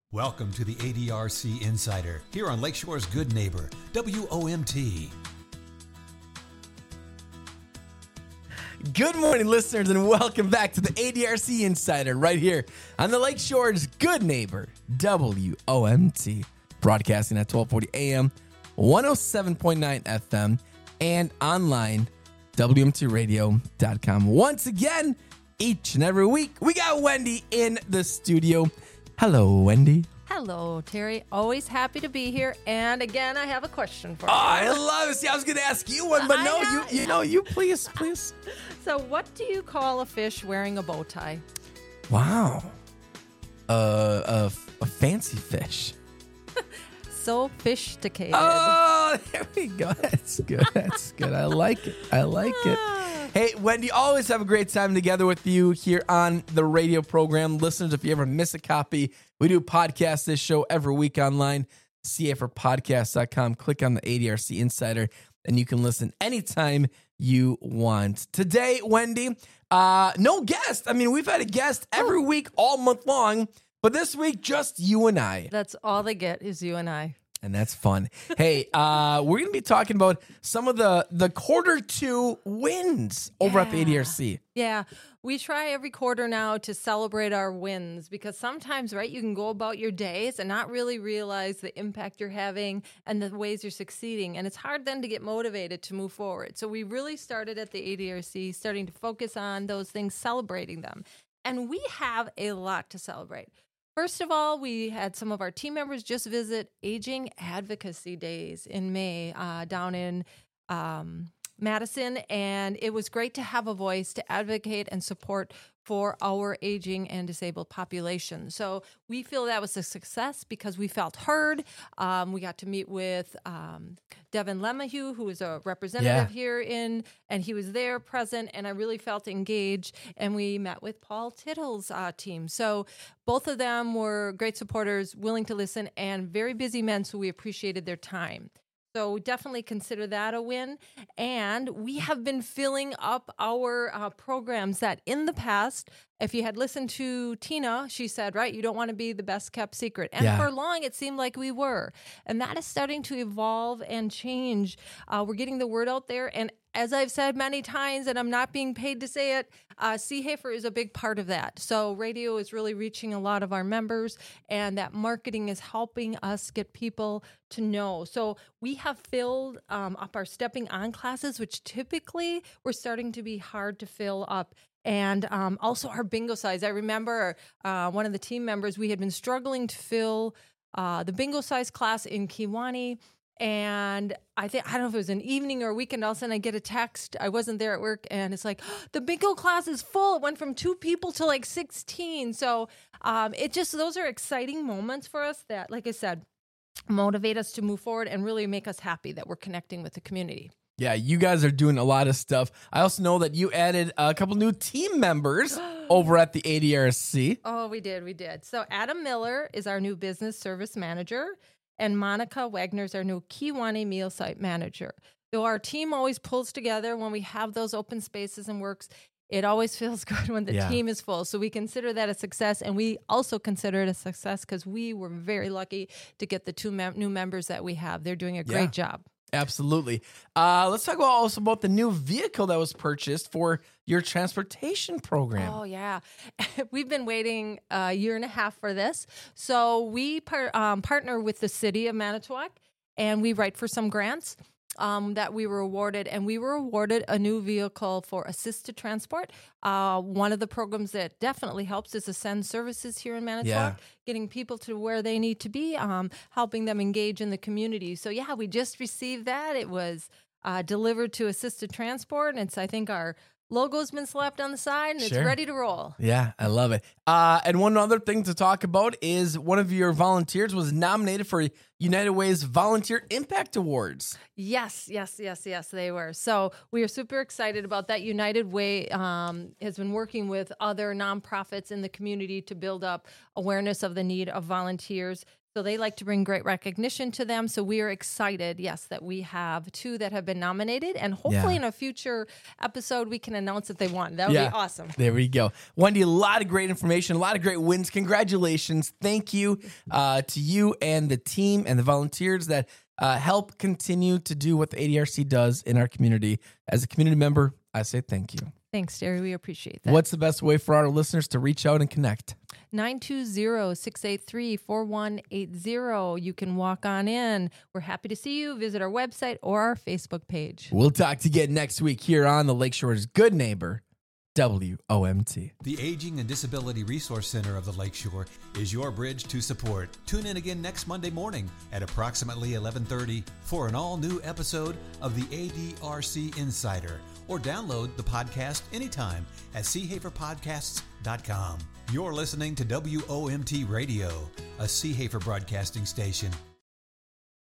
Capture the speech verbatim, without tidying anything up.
Welcome to the A D R C Insider, here on Lakeshore's Good Neighbor, W O M T. Good morning, listeners, and welcome back to the A D R C Insider right here on the Lakeshore's Good Neighbor, W O M T, broadcasting at twelve forty A M, one oh seven point nine F M, and online, W M T radio dot com. Once again, each and every week, we got Wendy in the studio. Hello, Wendy. Hello, Terry. Always happy to be here. And again, I have a question for you. Oh, I love it. See, I was going to ask you one, but no, you, you know, you please, please. So, what do you call a fish wearing a bow tie? Wow. Uh, a, a fancy fish. Sophisticated. Oh, there we go. That's good. That's good. I like it. I like it. Hey, Wendy, always have a great time together with you here on the radio program. Listeners, if you ever miss a copy, we do podcast this show every week online, C A for podcast dot com. Click on the A D R C Insider, and you can listen anytime you want. Today, Wendy, uh, no guest. I mean, we've had a guest every week all month long, but this week, just you and I. That's all they get is you and I. And that's fun. Hey, uh, we're going to be talking about some of the, the quarter two wins over yeah. at the A D R C. Yeah. We try every quarter now to celebrate our wins because sometimes, right, you can go about your days and not really realize the impact you're having and the ways you're succeeding. And it's hard then to get motivated to move forward. So we really started at the A D R C, starting to focus on those things, celebrating them. And we have a lot to celebrate. First of all, we had some of our team members just visit Aging Advocacy Days in May uh, down in um, Madison, and it was great to have a voice to advocate and support for our aging and disabled population. So we feel that was a success because we felt heard. Um, we got to meet with um, Devin Lemahue, who is a representative yeah. here in, and he was there present, and I really felt engaged. And we met with Paul Tittle's uh, team. So both of them were great supporters, willing to listen, and very busy men, so we appreciated their time. So definitely consider that a win. And we have been filling up our uh, programs that in the past, if you had listened to Tina, she said, right, you don't want to be the best kept secret. And yeah. for long, it seemed like we were. And that is starting to evolve and change. Uh, we're getting the word out there. And as I've said many times, and I'm not being paid to say it, uh, C. Hafer is a big part of that. So radio is really reaching a lot of our members, and that marketing is helping us get people to know. So we have filled um, up our stepping on classes, which typically were starting to be hard to fill up. And um, also our bingo size. I remember uh, one of the team members, we had been struggling to fill uh, the bingo size class in Kewanee. And I think, I don't know if it was an evening or a weekend, all of a sudden I get a text. I wasn't there at work, and it's like, oh, the bingo class is full. It went from two people to like sixteen. So um, it just, those are exciting moments for us that, like I said, motivate us to move forward and really make us happy that we're connecting with the community. Yeah, you guys are doing a lot of stuff. I also know that you added a couple new team members over at the A D R C. Oh, we did, we did. So Adam Miller is our new business service manager, and Monica Wagner is our new Kewanee meal site manager. Though our team always pulls together when we have those open spaces and works, it always feels good when the yeah. team is full. So we consider that a success, and we also consider it a success because we were very lucky to get the two mem- new members that we have. They're doing a great yeah. job. Absolutely. Uh, let's talk about also about the new vehicle that was purchased for your transportation program. Oh, yeah. We've been waiting a year and a half for this. So we par- um, partner with the city of Manitowoc, and we write for some grants um, that we were awarded. And we were awarded a new vehicle for assisted transport. Uh, one of the programs that definitely helps is Ascend Services here in Manitowoc, yeah. getting people to where they need to be, um, helping them engage in the community. So, yeah, we just received that. It was uh, delivered to assisted transport, and it's, I think, our logo's been slapped on the side, and sure. it's ready to roll. Yeah, I love it. Uh, and one other thing to talk about is one of your volunteers was nominated for United Way's Volunteer Impact Awards. Yes, yes, yes, yes, they were. So we are super excited about that. United Way um, has been working with other nonprofits in the community to build up awareness of the need of volunteers. So they like to bring great recognition to them. So we are excited, yes, that we have two that have been nominated. And hopefully Yeah. in a future episode, we can announce that they won. That would Yeah. be awesome. There we go. Wendy, a lot of great information, a lot of great wins. Congratulations. Thank you uh, to you and the team and the volunteers that uh, help continue to do what the A D R C does in our community. As a community member, I say thank you. Thanks, Jerry. We appreciate that. What's the best way for our listeners to reach out and connect? nine two zero, six eight three, four one eight zero. You can walk on in. We're happy to see you. Visit our website or our Facebook page. We'll talk to you again next week here on the Lakeshore's Good Neighbor, W O M T. The Aging and Disability Resource Center of the Lakeshore is your bridge to support. Tune in again next Monday morning at approximately eleven thirty for an all-new episode of the A D R C Insider, or download the podcast anytime at c hafer podcasts dot com. You're listening to W O M T Radio, a Sea Hafer broadcasting station.